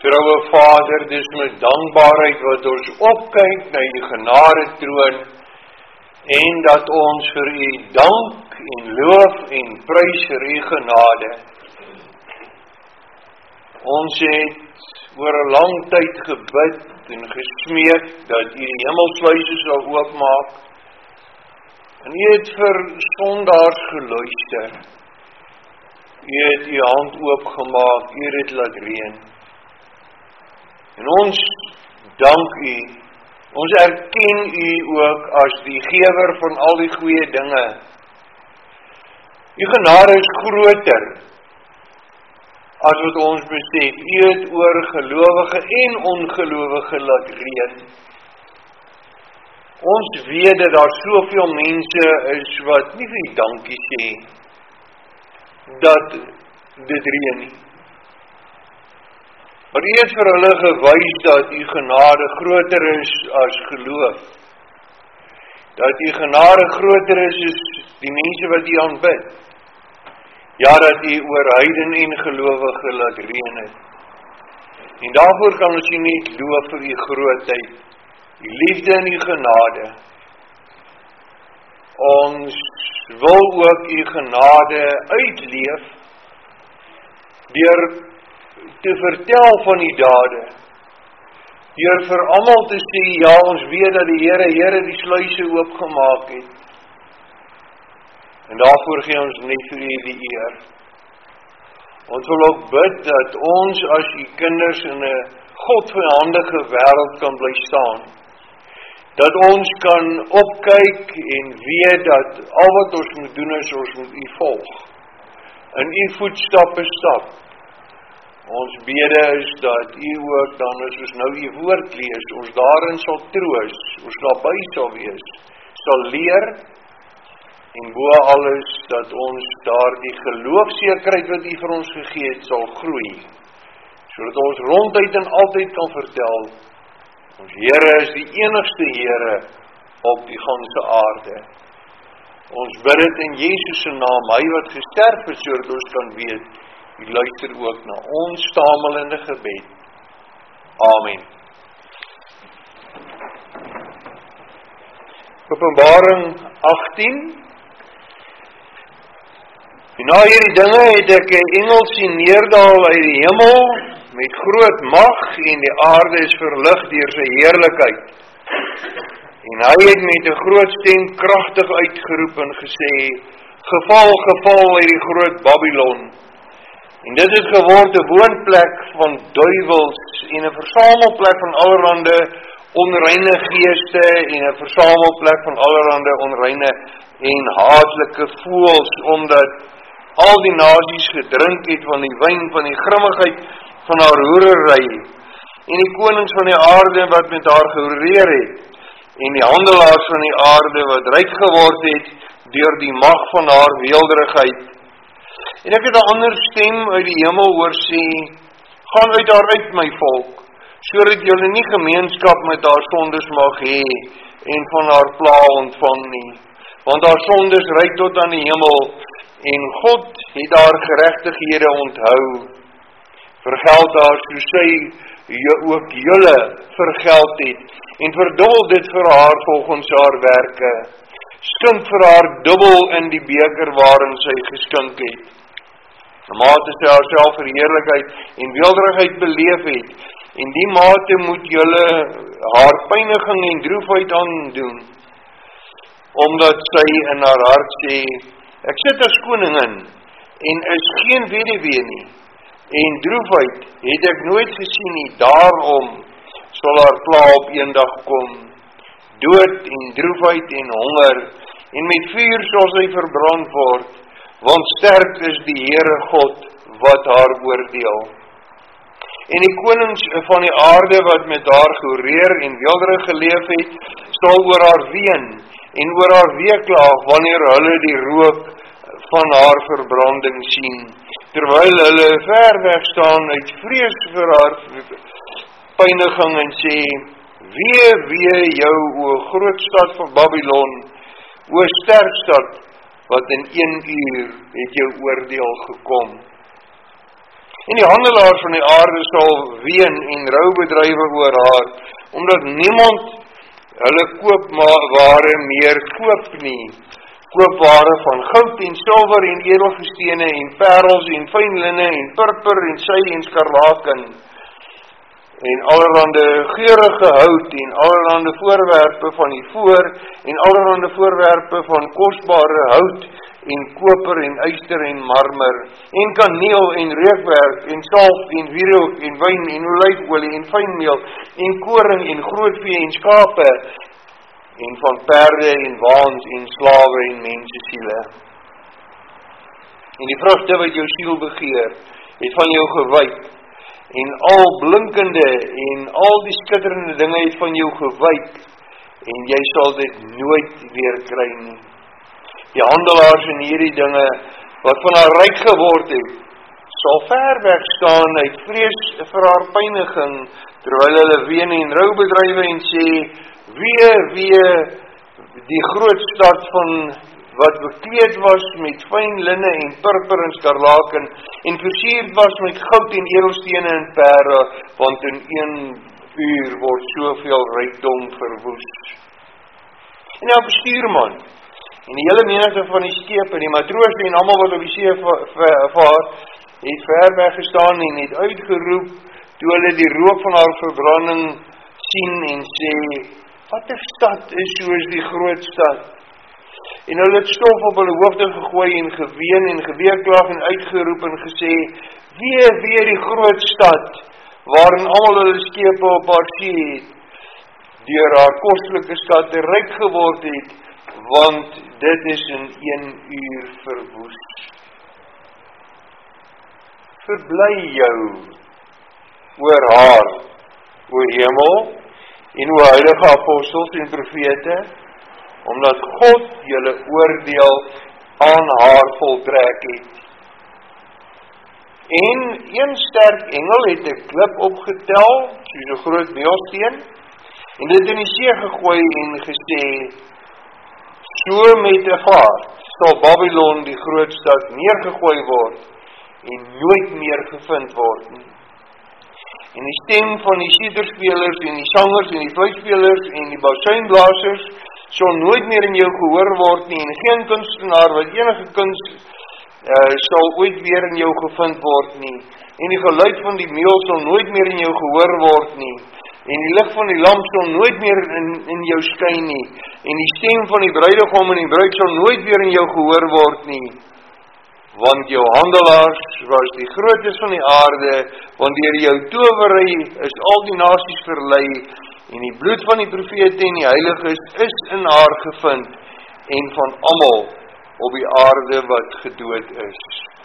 Trouwe Vader, dis met dankbaarheid wat ons opkyk na U genade troon en dat ons vir U dank en loof en prys vir U genade. Ons het oor 'n lang tyd gebid en gesmeek dat U die hemelsluise sal oopmaak. En U het vir sondaars geluister. U het U hand oopgemaak, U het dit laat reën. En ons dank U, ons erken U ook as die gewer van al die goeie dinge. U genade is groter as wat ons besef. U het oor gelowige en ongelowige laat reën. Ons weet dat daar soveel mense is wat nie vir U dankie sê dat dit reën nie. Maar U het vir hulle gewys dat U genade groter is as geloof. Dat U genade groter is as die mense wat U aanbid. Ja, dat U oor heiden en gelowige laat reën het. En daarvoor kan ons U net loof vir U grootheid, U liefde en U genade. Ons wil ook U genade uitleef deur te vertel van die dade, deur vir almal te sê, ja, ons weet dat die Here die sluise oopgemaak het. En daarvoor gee ons net vir U die eer. Ons wil ook bid dat ons as U kinders in 'n godvyandige wêreld kan bly staan. Dat ons kan opkyk en weet dat al wat ons moet doen is, ons moet U volg. In U voetstappe stap. Ons bede is dat U ook dan as ons nou U woord lees, ons daarin sal troos, ons daarby sal wees, sal leer, en bo alles dat ons daardie geloofsekerheid wat U vir ons gegee het, sal groei, sodat ons ronduit en altyd kan vertel, ons Here is die enigste Here op die ganse aarde. Ons bid dit in Jesus se naam, hy wat gesterf het, sodat ons kan weet, U luister ook na ons stamelende gebed. Amen. Openbaring 18. En na hierdie dinge het ek 'n engel sien neerdal uit die hemel met groot mag en die aarde is verlig deur sy heerlikheid. En hy het met 'n groot stem kragtig uitgeroep en gesê: Geval, geval uit die groot Babylon. En dit het geword 'n woonplek van duiwels en 'n versamelplek van allerlei onreine geeste en 'n versamelplek van allerlei onreine en haatlike voëls, omdat al die nasies gedrink het van die wyn van die grimmigheid van haar hoerery, en die konings van die aarde wat met haar gehoereer het, en die handelaars van die aarde wat ryk geword het deur die mag van haar weelderigheid. En ek het 'n ander stem uit die hemel hoor sê: Gaan uit daar uit, my volk, sodat julle nie gemeenskap met haar sondes mag hê en van haar pla ontvang nie, want haar sondes reik tot aan die hemel en God het haar geregtighede onthou. Vergeld haar soos sy ook julle vergeld het en verdubbel dit vir haar volgens haar werke. Skink vir haar dubbel in die beker waarin sy geskink het. Naarmate sy haarself vir heerlikheid en weelderigheid beleef het, en die mate moet julle haar pyniging en droefheid aandoen, omdat sy in haar hart sê: Ek sit as koningin en is geen weduwee nie, en droefheid het ek nooit gesien nie, daarom sal haar pla op eendag kom, dood en droefheid en honger, en met vuur sal sy verbrand word, want sterk is die Here God wat haar oordeel. En die konings van die aarde wat met haar gehoereer en weelderig geleef het, sal oor haar ween en oor haar weeklaag wanneer hulle die rook van haar verbranding sien, terwyl hulle ver weg staan uit vrees vir haar pyniging en sê: Wee jou, o groot stad van Babylon, o sterk stad, wat in 1 uur het jou oordeel gekom. En die handelaars van die aarde sal ween en rou bedrywe oor haar, omdat niemand hulle koopware meer koop nie. Koopware van goud en silwer en edelgesteene en parels en fyn linne en purper en sy en skarlaken en allerhande geurige hout en allerhande voorwerpe van die voor en allerhande voorwerpe van kosbare hout en koper en yster en marmer en kaneel en reukwerk en salf en wierook en wyn en olyfolie en fynmeel en koring en grootvee en skape en van perde en waans en slawe en mensesiele. En die vrugte wat jou siel begeer, het van jou gewyk, en al blinkende en al die skitterende dinge het van jou gewyk, en jy sal dit nooit weer kry nie. Die handelaars in hierdie dinge, wat van haar ryk geword het, sal ver weg staan uit vrees vir haar pyniging, terwyl hulle ween en rou bedrywe en sê, Wee die groot stad van wat bekleed was met fyn linne en purper en skarlaken en versierd was met goud en edelstene en pere, want in 1 uur word soveel rykdom verwoes. En elke stuurman en die hele menigte van die skepe, die matroos en almal wat op die see vaar, het ver weg gestaan en het uitgeroep, toe hulle die rook van haar verbranding sien en sê, wat 'n stad is soos die groot stad. En hulle het stof op hulle hoofde gegooi en geween en geweeklag en uitgeroep en gesê, Wee die groot stad, waarin almal hulle skepe op haar see het, deur haar kostelike stad ryk geword het, want dit is in 1 uur verwoes. Verbly jou oor haar, o hemel, en o heilige apostels en profete, omdat God julle oordeel aan haar voltrek het. En een sterk engel het 'n klip opgetel, soos 'n groot meelsteen, en dit in die see gegooi en gesê, so met 'n vaart sal Babylon die groot stad neergegooi word en nooit meer gevind word nie. En die stem van die sieterspelers en die sangers en die fluitspelers en die basuinblasers sal nooit meer in jou gehoor word nie, en geen kunstenaar wat enige kunst sal ooit weer in jou gevind word nie, en die geluid van die meel sal nooit meer in jou gehoor word nie, en die lig van die lamp sal nooit meer in jou skyn nie, en die stem van die bruidegom en die bruid sal nooit weer in jou gehoor word nie, want jou handelaars was die grootes van die aarde, want deur jou towery is al die nasies verlei, en die bloed van die profete en die heiliges is in haar gevind, en van almal op die aarde wat gedood is.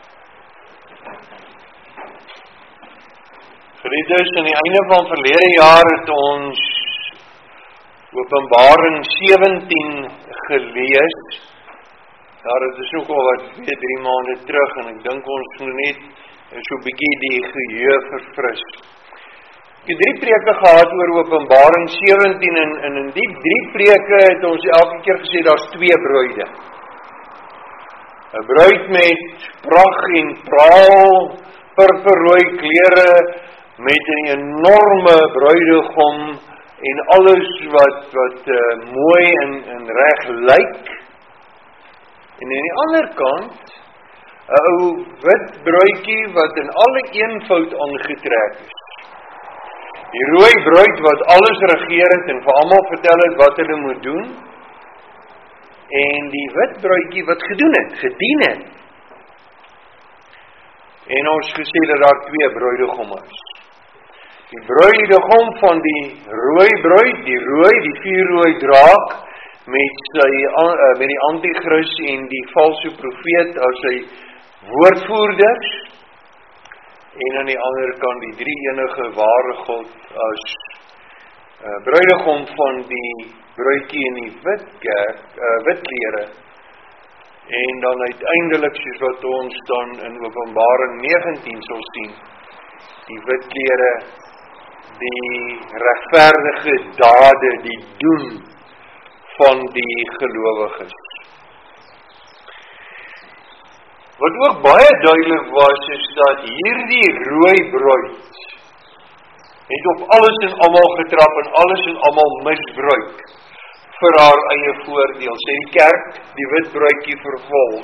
Geliefdes, aan die einde van verlede jaar het ons Openbaring 17 gelees. Ja, dit is ook al wat 2-3 maande terug, en ek dink ons moet net so 'n bietjie die geheue verfris. Ek het 3 preke gehad oor Openbaring 17, en in die 3 preke het ons elke keer gesê, daar's 2 bruide. 'n Bruid met pragt en praal, purperrooi klere, met 'n enorme bruidegom, en alles wat mooi en reg lyk. En aan die ander kant, 'n ou wit bruidjie wat in alle eenvoud aangetrek is. Die rooi bruid wat alles regeer het en vir almal vertel het wat hulle moet doen, en die wit bruidjie wat gedien het. En ons gesê dat daar 2 bruidegomme is. Die bruidegom van die rooi bruid, die vuurrooi draak, met die antichrist en die valse profeet as sy woordvoerders, en aan die ander kant die 3 enige ware God as bruidegom van die bruidjie in die wit klere, en dan uiteindelik, soos wat ons dan in Openbaring 19 sal sien, die wit klere, die regverdige dade, die doen van die gelowiges. Wat ook baie duidelik was, is dat hierdie rooi bruid het op alles en almal getrap en alles en almal misbruik vir haar eie voordeel. Sê die kerk, die wit bruidjie vervolg.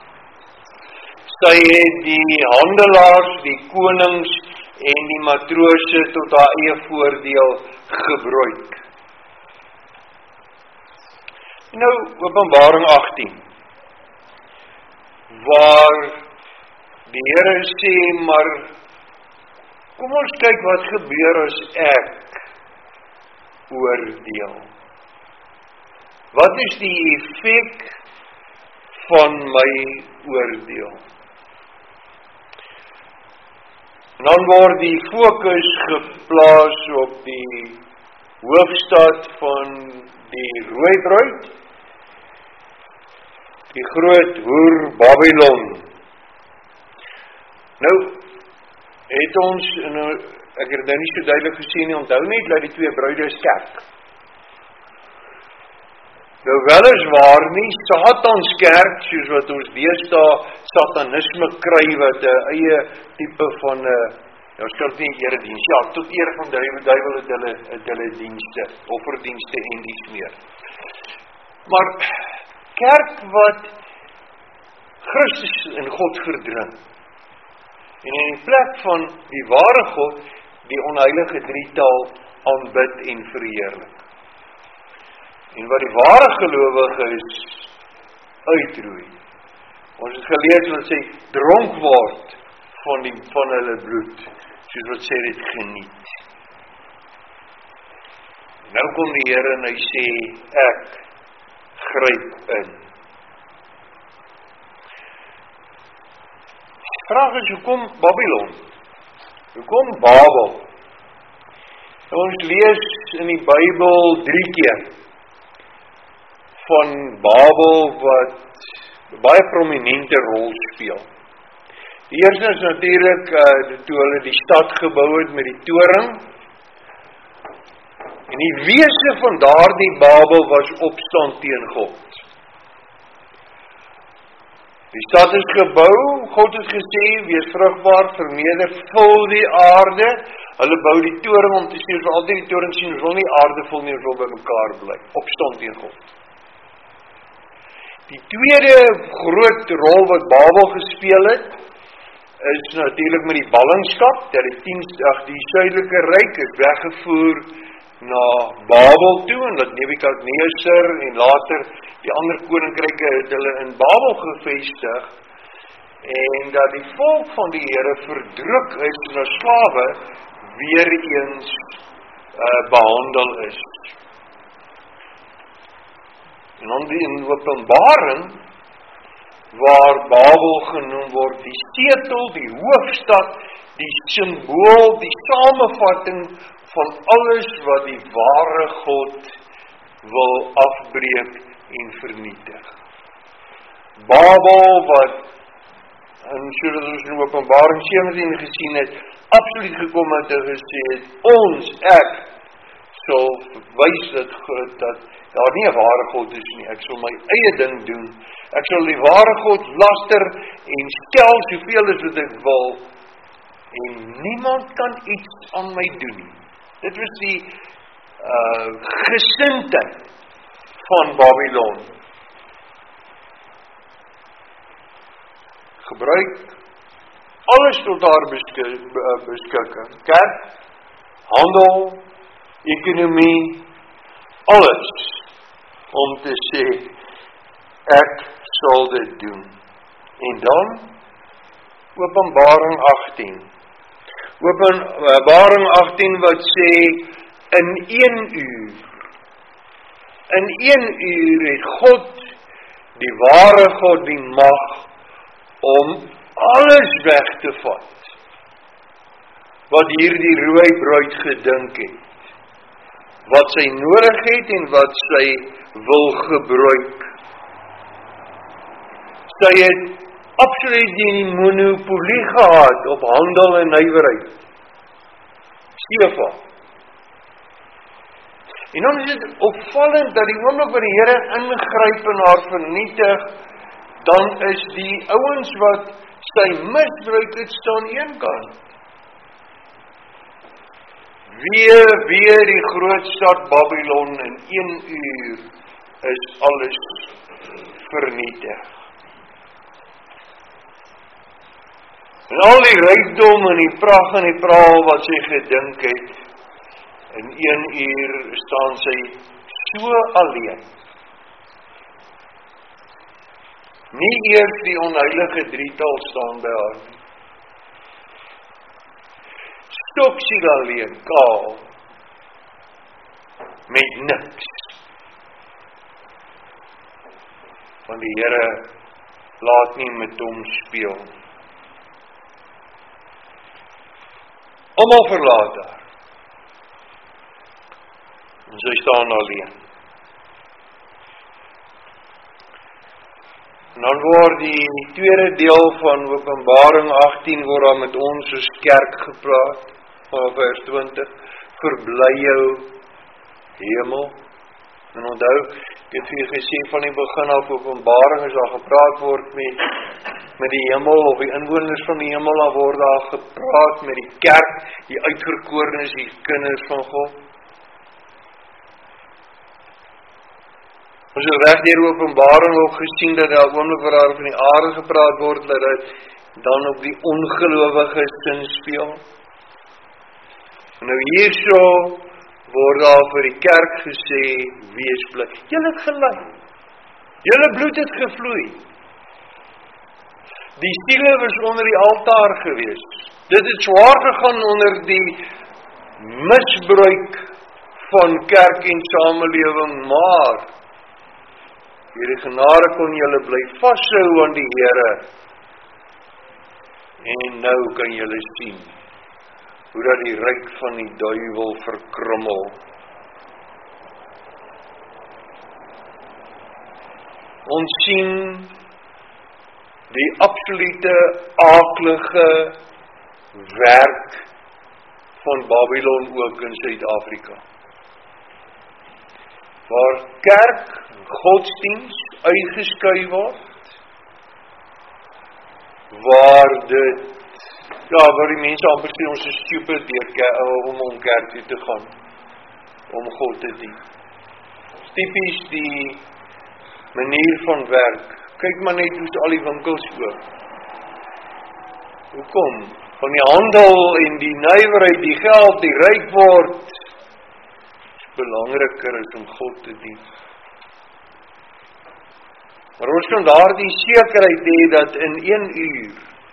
Sy het die handelaars, die konings en die matrose tot haar eie voordeel gebruik. Nou, Openbaring 18, waar die Here sê, maar kom ons kyk wat gebeur as ek oordeel. Wat is die effek van my oordeel? En dan word die fokus geplaas op die hoofstad van die rooi bruid, die groot hoer Babylon. Nou, het ons, ek het nou nie so duidelik gesien nie, onthou net dat die twee bruide is kerk. Nou weliswaar nie Satans kerk, soos wat ons deesdae satanisme kry, wat 'n eie tipe van skuld nie erediens. Ja, tot eer van die duiwel het hulle dienste, offerdienste en dies meer. Maar kerk wat Christus in God verdring, en in die plek van die ware God, die onheilige drietal aanbid en verheerlik. En wat die ware gelowiges uitroei. Ons het gelees wat sê, dronk word van hulle bloed, soos wat sê dit geniet. Nou kom die Here en hy sê, ek gryp in. Die vraag is, hoekom Babylon? Hoekom Babel? Ons lees in die Bybel 3 keer van Babel wat baie prominente rol speel. Die eerste is natuurlik toe hulle die stad gebou het met die toring. En die wese van daardie Babel was opstand teen God. Die stad is gebou, God het gesê, wees vrugbaar, verneder, vul die aarde. Hulle bou die toring om te sê, ons wil altyd die toring sien, ons wil nie aarde vul nie, ons wil by mekaar bly. Opstand teen God. Die tweede groot rol wat Babel gespeel het, is natuurlik met die ballingskap, dat die suidelike ryk is weggevoer na Babel toe, en dat Nebukadnesar en later die ander koninkryke het hulle in Babel gevestig, en dat die volk van die Here verdruk is en as slawe weer eens behandel is. En dan in Openbaring, waar Babel genoem word, die setel, die hoofstad, die symbool, die samevatting van alles wat die ware God wil afbreek en vernietig. Babel wat, en sodat ons in Openbaring 17 gesien het, absoluut gekom het en gesê het, ek sal wys dat daar nie 'n ware God is nie, ek sal my eie ding doen, ek sal die ware God laster en stel soveel as wat ek wil, en niemand kan iets aan my doen nie. Dit was die gesindheid van Babylon. Gebruik alles tot haar beskikking. Kerk, handel, ekonomie, alles om te sê, ek sal dit doen. En dan, Openbaring 18. Openbaring 18 wat sê, in 1 uur het God, die ware God, die mag, om alles weg te vat, wat hierdie rooi bruid gedink het, wat sy nodig het en wat sy wil gebruik. Sy het absoluut die monopolie gehad op handel en nywerheid. Seva. En dan is dit opvallend dat die oomblik wat die Here ingryp en haar vernietig, dan is die ouens wat sy misbruik het, staan een kant. Weer die groot stad Babylon in 1 uur is alles vernietig. En al die rykdom en die pragt en die praal wat sy gedink het, in 1 uur staan sy so alleen. Nie eers die onheilige drietal staan by haar nie. Stoksiel alleen, kaal, met niks. Want die Here laat nie met hom speel. Almal verlaat haar. En sy staan alleen. En dan word die tweede deel van Openbaring 18 word daar met ons as kerk gepraat, van vers 20, verbly jou hemel. En onthou, ek het vir gesê van die begin af Openbaring is daar gepraat word met die hemel, of die inwoners van die hemel, dan word daar gepraat met die kerk, die uitverkorenes, die kinders van God. Ons het reg deur Openbaring ook gesien dat daar oomblik waar daar van die aarde gepraat word, dat dit dan op die ongelowiges sin speel. En nou hierso word daar vir die kerk gesê, wees bly. Julle het gelei. Julle bloed het gevloei. Die siele was onder die altaar gewees. Dit het swaar gegaan onder die misbruik van kerk en samelewing, maar deur die genade kon julle bly vashou aan die Here. En nou kan julle sien hoe dat die ryk van die duiwel verkrummel. Ons sien die absolute aaklige werk van Babylon ook in Suid-Afrika. Waar kerk, godsdienst uitgeskei word, waar dit, waar die mense amper sê ons is stupid om kerk toe te gaan, om God te dien. Typies die manier van werk. Kyk maar net hoe al die winkels oop. Hoekom? Van die handel en die nywerheid, die geld, die ryk word, is belangriker as om God te dien. Maar ons kan daar die sekerheid hê dat in 1 uur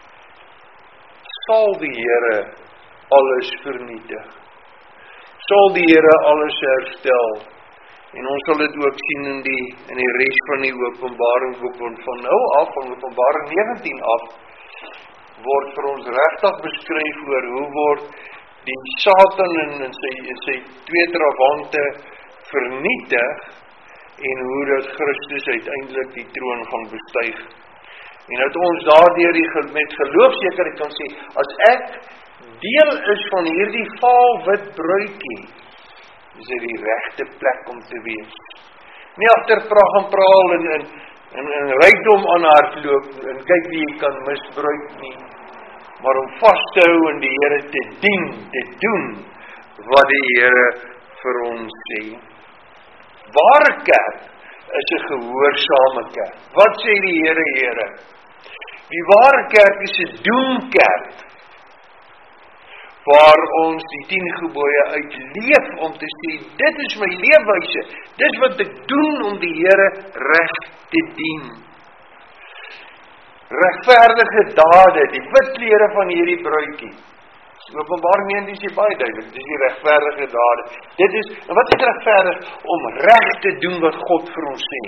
sal die Here alles vernietig. Sal die Here alles herstel. En ons sal dit ook sien in die res van die Openbaring boek, want van nou af, van Openbaring 19 af, word vir ons regtig beskryf oor hoe word die Satan in sy twee trawante vernietig, en hoe dat Christus uiteindelik die troon gaan bestyg. En dat ons daardeur met geloofsekerheid kan sê, as ek deel is van hierdie vaalwit bruidjie, is dit die regte plek om te wees. Nie agter pragt en praal en rykdom aan hardloop, en kyk wie jy kan misbruik nie, maar om vast te hou en die Here te dien, te doen, wat die Here vir ons sê. Ware kerk is 'n gehoorsame kerk. Wat sê die Here? Die ware kerk is 'n doenkerk, waar ons die 10 gebooie uitleef om te sê, dit is my leefwyse, dit is wat ek doen om die Here reg te dien. Regverdige dade, die wit klere van hierdie bruidjie. Openbaring 19 sê baie duidelik, dit is die regverdige dade. Dit is, en wat is regverdig? Om reg te doen wat God vir ons sê.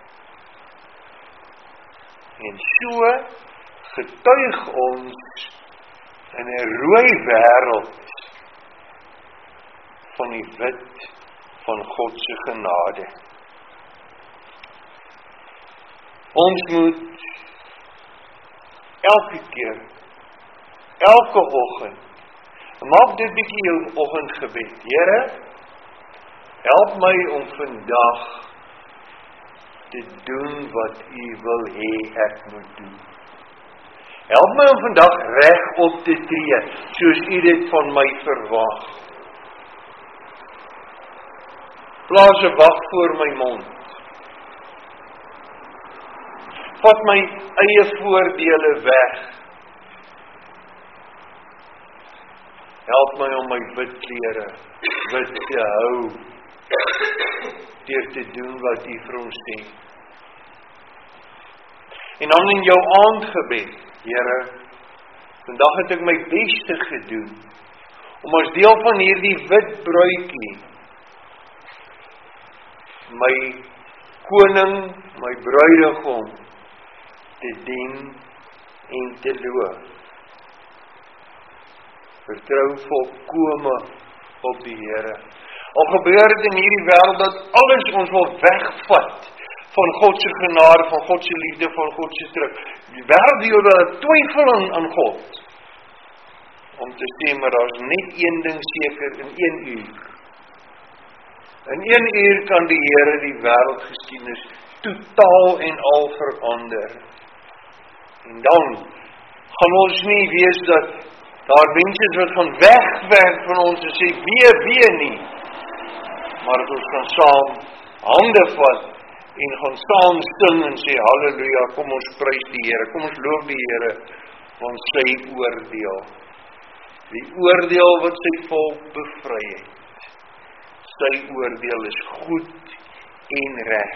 En so getuig ons in 'n rooi wêreld van die wit van God se genade. Ons moet elke keer, elke oggend, maak dit bietjie jou oggendgebed. Here, help my om vandag te doen wat U wil hê ek moet doen. Help my om vandag reg op te tree, soos U dit van my verwag. Plaas 'n wag voor my mond. Vat my eie voordele weg. Help my om my wit klere wit te hou, deur te doen wat U vir ons sê. En dan in jou aandgebed, Here, vandag het ek my beste gedoen, om as deel van hierdie wit bruidjie, my koning, my bruidegom, te dien en te loof. Vertrou volkome op die Here. Al gebeur dit in hierdie wêreld dat alles ons wil wegvat van God se genade, van God se liefde, van God se trou. Die wêreld die oor twyfel aan God. Om te sê, maar daar is net een ding seker in 1 uur. In 1 uur kan die Here die wêreldgeskiedenis totaal en al verander. En dan gaan ons nie wees dat daar mense wat gaan wegwerk van ons en sê, wee nie. Maar dat ons kan saam hande vat en gaan saam sing en sê, halleluja, kom ons prys die Here, kom ons loof die Here, van sy oordeel. Die oordeel wat sy volk bevry het. Sy oordeel is goed en reg.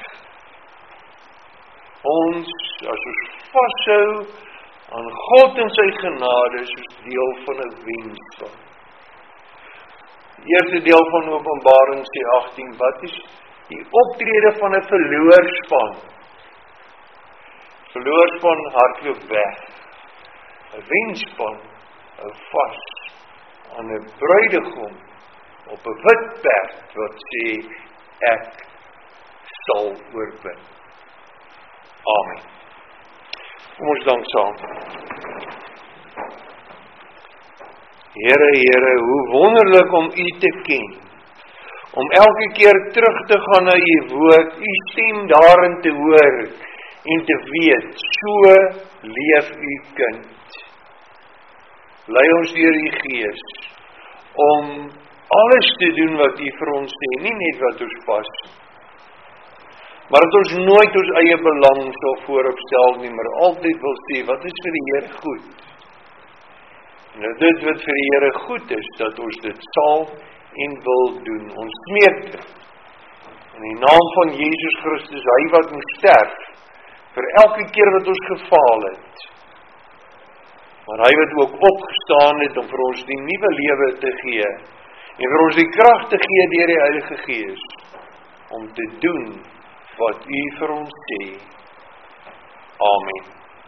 Ons, as ons vashou aan God en sy genade, is deel van 'n wenspan. Die eerste deel van Openbaring sê 18, wat is die optrede van 'n verloorspan? Verloorspan hardloop weg. 'n wenspan hou vas aan 'n bruidegom op 'n wit perd wat sê, ek sal oorwin. Amen. Kom ons dank saam. Here, Here, hoe wonderlik om U te ken. Om elke keer terug te gaan na U woord, U stem daarin te hoor en te weet, so leef U kind. Lei ons deur U Gees om alles te doen wat U vir ons sê, nie net wat ons pas, maar dat ons nooit ons eie belang sal vooropstel nie, maar altyd wil sê, wat is vir die Here goed? En dit wat vir die Here goed is, dat ons dit sal en wil doen. Ons smeek dit. In die naam van Jesus Christus, hy wat moes sterf, vir elke keer wat ons gefaal het. Maar hy wat ook opgestaan het, om vir ons die nuwe lewe te gee, en vir ons die krag te gee deur die Heilige Gees, om te doen wat U vir ons sê. Amen.